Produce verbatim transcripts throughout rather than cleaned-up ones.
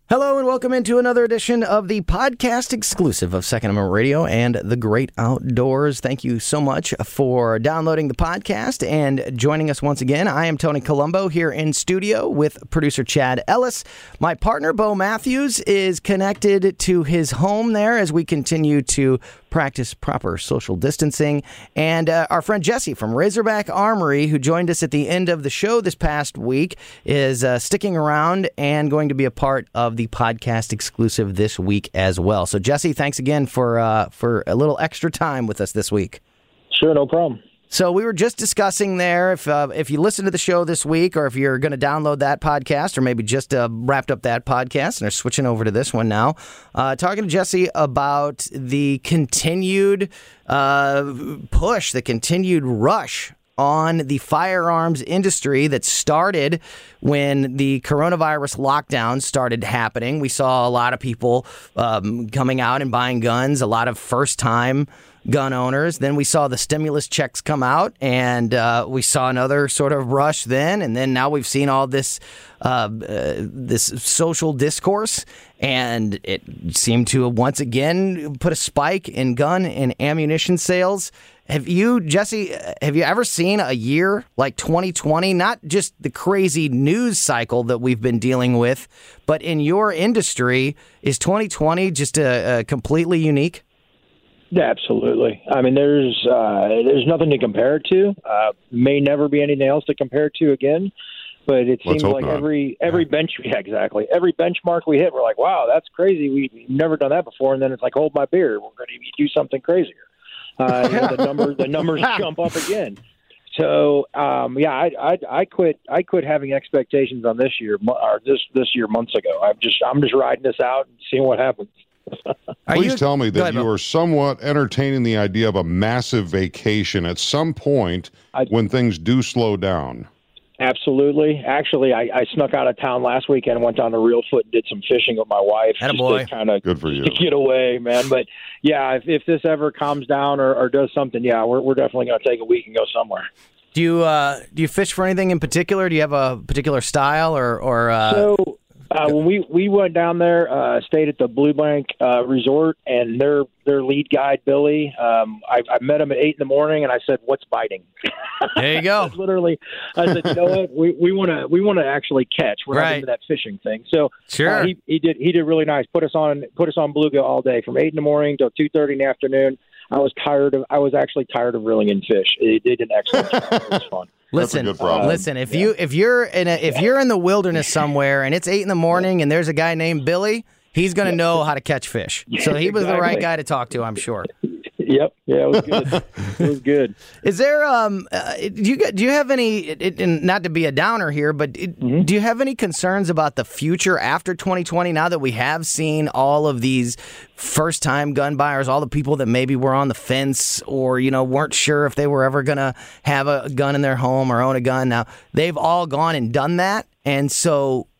Hello and welcome into another edition of the podcast exclusive of Second Amendment Radio and the Great Outdoors. Thank you so much for downloading the podcast and joining us once again. I am Tony Colombo here in studio with producer Chad Ellis. My partner, Bo Matthews, is connected to his home there as we continue to practice proper social distancing. And uh, our friend Jesse from Razorback Armory, who joined us at the end of the show this past week, is uh, sticking around and going to be a part of the podcast exclusive this week as well. So, Jesse, thanks again for uh, for a little extra time with us this week. Sure, no problem. So we were just discussing there, if uh, if you listen to the show this week, or if you're going to download that podcast, or maybe just uh, wrapped up that podcast and are switching over to this one now, uh, talking to Jesse about the continued uh, push, the continued rush on the firearms industry that started when the coronavirus lockdown started happening. We saw a lot of people um, coming out and buying guns, a lot of first-time gun owners. Then we saw the stimulus checks come out, and uh, we saw another sort of rush then. And then now we've seen all this uh, uh, this social discourse, and it seemed to once again put a spike in gun and ammunition sales. Have you, Jesse, have you ever seen a year like twenty twenty, not just the crazy news cycle that we've been dealing with, but in your industry, is twenty twenty just a, a completely unique? Yeah, absolutely. I mean, there's uh, there's nothing to compare it to. Uh, may never be anything else to compare it to again. But it seems like not. every every bench, yeah, exactly. Every benchmark we hit, we're like, wow, that's crazy. We, we've never done that before. And then it's like, hold my beer. We're going to do something crazier. Uh, you know, the numbers the numbers jump up again. So um, yeah, I, I I quit I quit having expectations on this year or this this year months ago. I'm just I'm just riding this out and seeing what happens. Please you, tell me that ahead, you Bill. are somewhat entertaining the idea of a massive vacation at some point I, when things do slow down. Absolutely. Actually, I, I snuck out of town last weekend and went down to Reelfoot and did some fishing with my wife. Attaboy. Just to kind of Good for you. to get away, man. But yeah, if, if this ever calms down or, or does something, yeah, we're we're definitely going to take a week and go somewhere. Do you uh, do you fish for anything in particular? Do you have a particular style or or? Uh... So uh, when we, we went down there, uh, stayed at the Blue Bank uh, Resort, and their their lead guide Billy, um, I, I met him at eight in the morning, and I said, "What's biting?" There you go. Literally, I said, "You know what? We we want to we want to actually catch. We're right. not into that fishing thing." So sure, uh, he he did he did really nice. Put us on put us on bluegill all day from eight in the morning till two thirty in the afternoon. I was tired of I was actually tired of reeling in fish. It did an excellent job. It was fun. Listen, uh, listen. If yeah. you if you're in a if you're in the wilderness somewhere and it's eight in the morning and there's a guy named Billy, he's going to know how to catch fish. So he was exactly. the right guy to talk to, I'm sure. Yep. Yeah, it was good. It was good. Is there um uh, do you do you have any it, and not to be a downer here, but it, Mm-hmm. do you have any concerns about the future after twenty twenty now that we have seen all of these first-time gun buyers, all the people that maybe were on the fence or you know weren't sure if they were ever going to have a gun in their home or own a gun, now they've all gone and done that, and so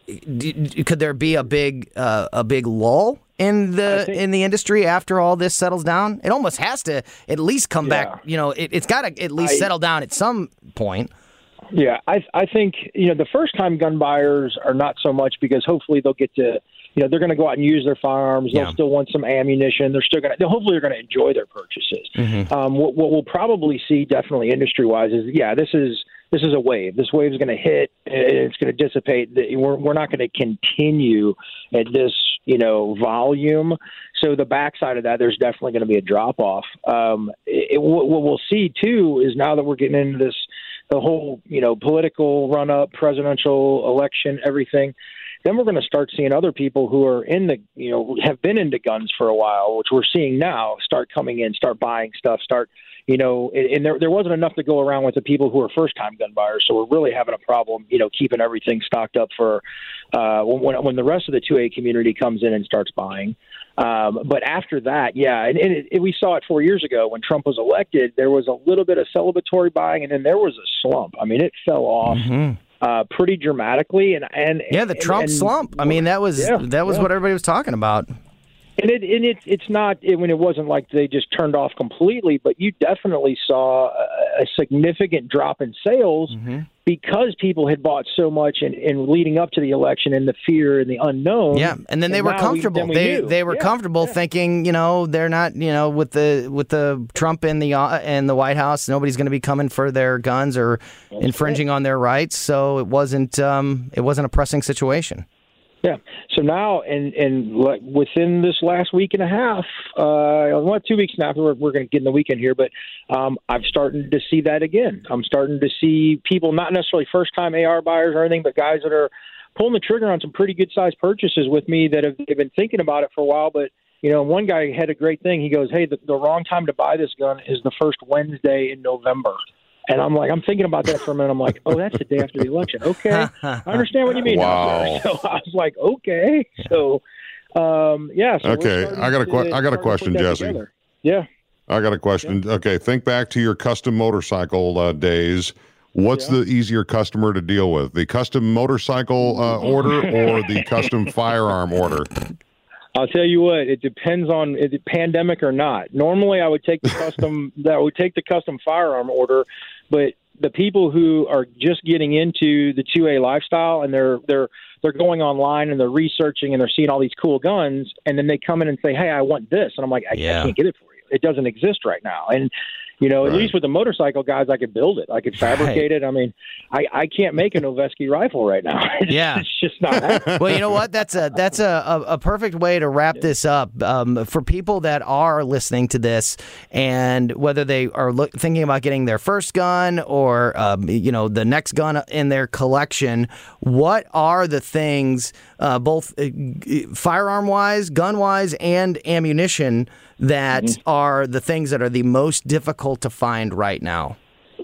d- could there be a big uh, a big lull in the think, in the industry after all this settles down? It almost has to at least come yeah. back. You know, it, it's got to at least I, settle down at some point. Yeah, I I think you know the first time gun buyers are not so much because hopefully they'll get to you know they're going to go out and use their firearms. They'll Yeah. still want some ammunition. They're still going to hopefully they're going to enjoy their purchases. Mm-hmm. Um, what, what we'll probably see definitely industry wise is yeah this is. This is a wave. This wave is going to hit, and it's going to dissipate. We're we're not going to continue at this, you know, volume. So the backside of that, there's definitely going to be a drop off. Um, it, it, what we'll see too is now that we're getting into this, the whole, you know, political run up, presidential election, everything. Then we're going to start seeing other people who are in the, you know, have been into guns for a while, which we're seeing now, start coming in, start buying stuff, start. You know, and there there wasn't enough to go around with the people who are first-time gun buyers, so we're really having a problem, you know, keeping everything stocked up for uh, when when the rest of the two A community comes in and starts buying. Um, but after that, yeah, and, and it, it, we saw it four years ago when Trump was elected. There was a little bit of celebratory buying, and then there was a slump. I mean, it fell off. Mm-hmm. Uh, pretty dramatically, and and yeah, the and, Trump and, slump. I mean, that was yeah, that was yeah. what everybody was talking about. And it and it it's not it, when it wasn't like they just turned off completely, but you definitely saw a, a significant drop in sales mm-hmm. because people had bought so much in, in leading up to the election and the fear and the unknown. Yeah, and then they and were comfortable. We, they knew. they were yeah, comfortable yeah. thinking, you know, they're not, you know, with the with the Trump in the uh, in the White House, nobody's going to be coming for their guns or That's infringing right. on their rights. So it wasn't um, it wasn't a pressing situation. Yeah. So now, and and like within this last week and a half, uh, well, two weeks now, we're, we're going to get in the weekend here, but um, I'm starting to see that again. I'm starting to see people, not necessarily first-time A R buyers or anything, but guys that are pulling the trigger on some pretty good-sized purchases with me that have they've been thinking about it for a while. But you know, one guy had a great thing. He goes, "Hey, the, the wrong time to buy this gun is the first Wednesday in November." And I'm like, I'm thinking about that for a minute. I'm like, oh, that's the day after the election. Okay, I understand what you mean. Wow. So I was like, okay. So, um, yeah. So okay, I got a que- I got a question, Jesse. Together. Yeah. I got a question. Yeah. Okay, think back to your custom motorcycle uh, days. What's yeah. the easier customer to deal with, the custom motorcycle uh, order or the custom firearm order? I'll tell you what, it depends on is it pandemic or not. Normally I would take the custom that would take the custom firearm order, but the people who are just getting into the two A lifestyle and they're they're they're going online and they're researching and they're seeing all these cool guns and then they come in and say, "Hey, I want this." And I'm like, I, yeah. I can't get it for you. It doesn't exist right now. And you know, right. at least with the motorcycle guys, I could build it. I could fabricate right. it. I mean, I, I can't make a Noveske rifle right now. It's, yeah, it's just not happening. Well, you know what? That's a that's a, a, a perfect way to wrap yeah. this up. Um, for people that are listening to this, and whether they are look, thinking about getting their first gun or um, you know the next gun in their collection, what are the things, uh, both uh, firearm wise, gun wise, and ammunition, that mm-hmm. are the things that are the most difficult to find right now?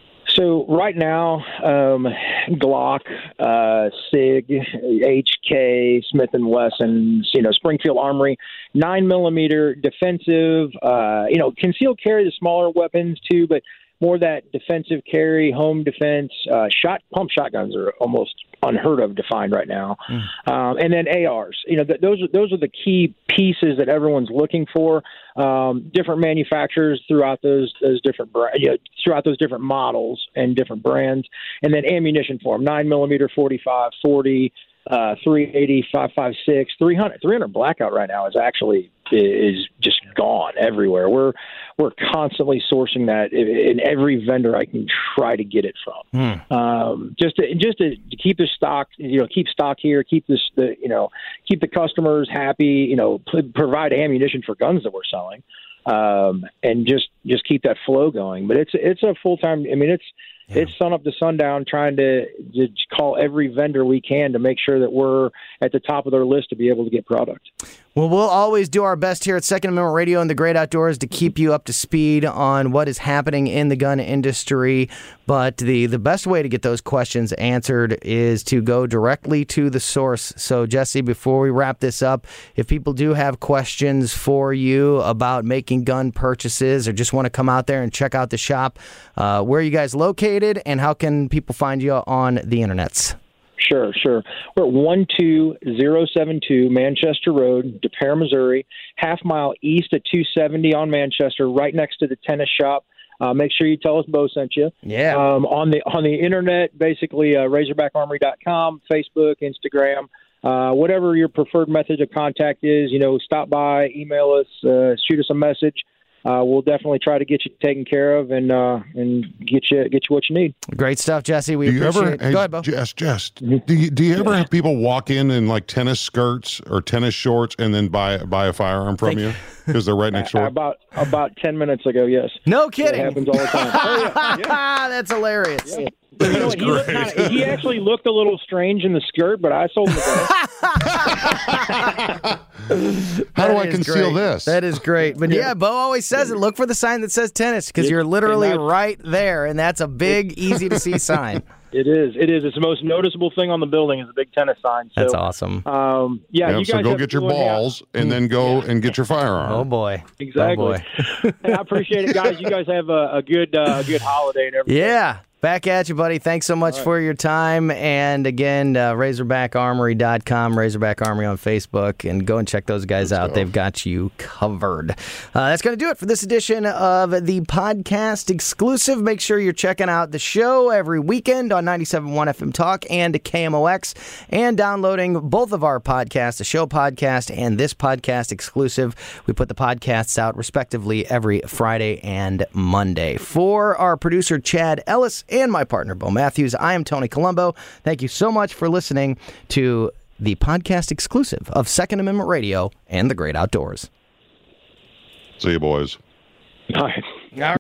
So right now, um, Glock, uh, SIG, H K, Smith and Wesson, you know, Springfield Armory, nine millimeter defensive, uh, you know, concealed carry, the smaller weapons too, but more that defensive carry, home defense, uh, shot pump shotguns are almost unheard of to find right now, mm. um, and then A Rs. You know, th- those are those are the key pieces that everyone's looking for. Um, different manufacturers throughout those those different you know, throughout those different models and different brands, and then ammunition for them: nine millimeter, forty-five, forty. Uh, three eighty, five fifty-six, three hundred, three hundred blackout right now is actually is just gone everywhere. We're we're constantly sourcing that in every vendor I can try to get it from. Mm. Um, just to, just to keep the stock, you know, keep stock here, keep this, the you know, keep the customers happy, you know, p- provide ammunition for guns that we're selling, um, and just just keep that flow going. But it's it's a full time. I mean, it's. Yeah. It's sun up to sundown trying to, to call every vendor we can to make sure that we're at the top of their list to be able to get product. Well, we'll always do our best here at Second Amendment Radio and the Great Outdoors to keep you up to speed on what is happening in the gun industry. But the, the best way to get those questions answered is to go directly to the source. So, Jesse, before we wrap this up, if people do have questions for you about making gun purchases or just want to come out there and check out the shop, uh, where are you guys located and how can people find you on the internets? Sure, sure. We're at one two zero seven two Manchester Road, De Pere, Missouri, half mile east of two seventy on Manchester, right next to the tennis shop. Uh, make sure you tell us Bo sent you. Yeah. Um, on the on the internet, basically uh, razorback armory dot com, Facebook, Instagram, uh, whatever your preferred method of contact is. You know, stop by, email us, uh, shoot us a message. Uh, we'll definitely try to get you taken care of and uh, and get you get you what you need. Great stuff, Jesse. We do you appreciate ever, it. hey, Go ahead, Bo. Jess, Jess, do you, do you ever have people walk in in like tennis skirts or tennis shorts and then buy buy a firearm from Thank you because they're right next door? About about ten minutes ago, yes. No kidding. It happens all the time. Oh, yeah. Yeah. That's hilarious. Yeah. You know, he, looked kinda, he actually looked a little strange in the skirt, but I sold him the How do I conceal great. this? That is great. But yeah, Bo always says it. Look for the sign that says tennis because you're literally right there, and that's a big, easy to see sign. It is. It is. It's the most noticeable thing on the building is a big tennis sign. So, that's awesome. Um, yeah, yep, you guys so go have get your balls out. and then go and get your firearm. Oh boy! Exactly. Oh boy. And I appreciate it, guys. You guys have a, a good, uh, a good holiday and everything. Yeah. Back at you, buddy. Thanks so much right. for your time. And again, uh, razorback armory dot com, Razorback Armory on Facebook, and go and check those guys Let's out. Go. They've got you covered. Uh, that's going to do it for this edition of the podcast exclusive. Make sure you're checking out the show every weekend on ninety-seven point one F M Talk and K M O X, and downloading both of our podcasts, the show podcast and this podcast exclusive. We put the podcasts out respectively every Friday and Monday. For our producer, Chad Ellis, and my partner, Bo Matthews, I am Tony Colombo. Thank you so much for listening to the podcast exclusive of Second Amendment Radio and the Great Outdoors. See you, boys. Bye.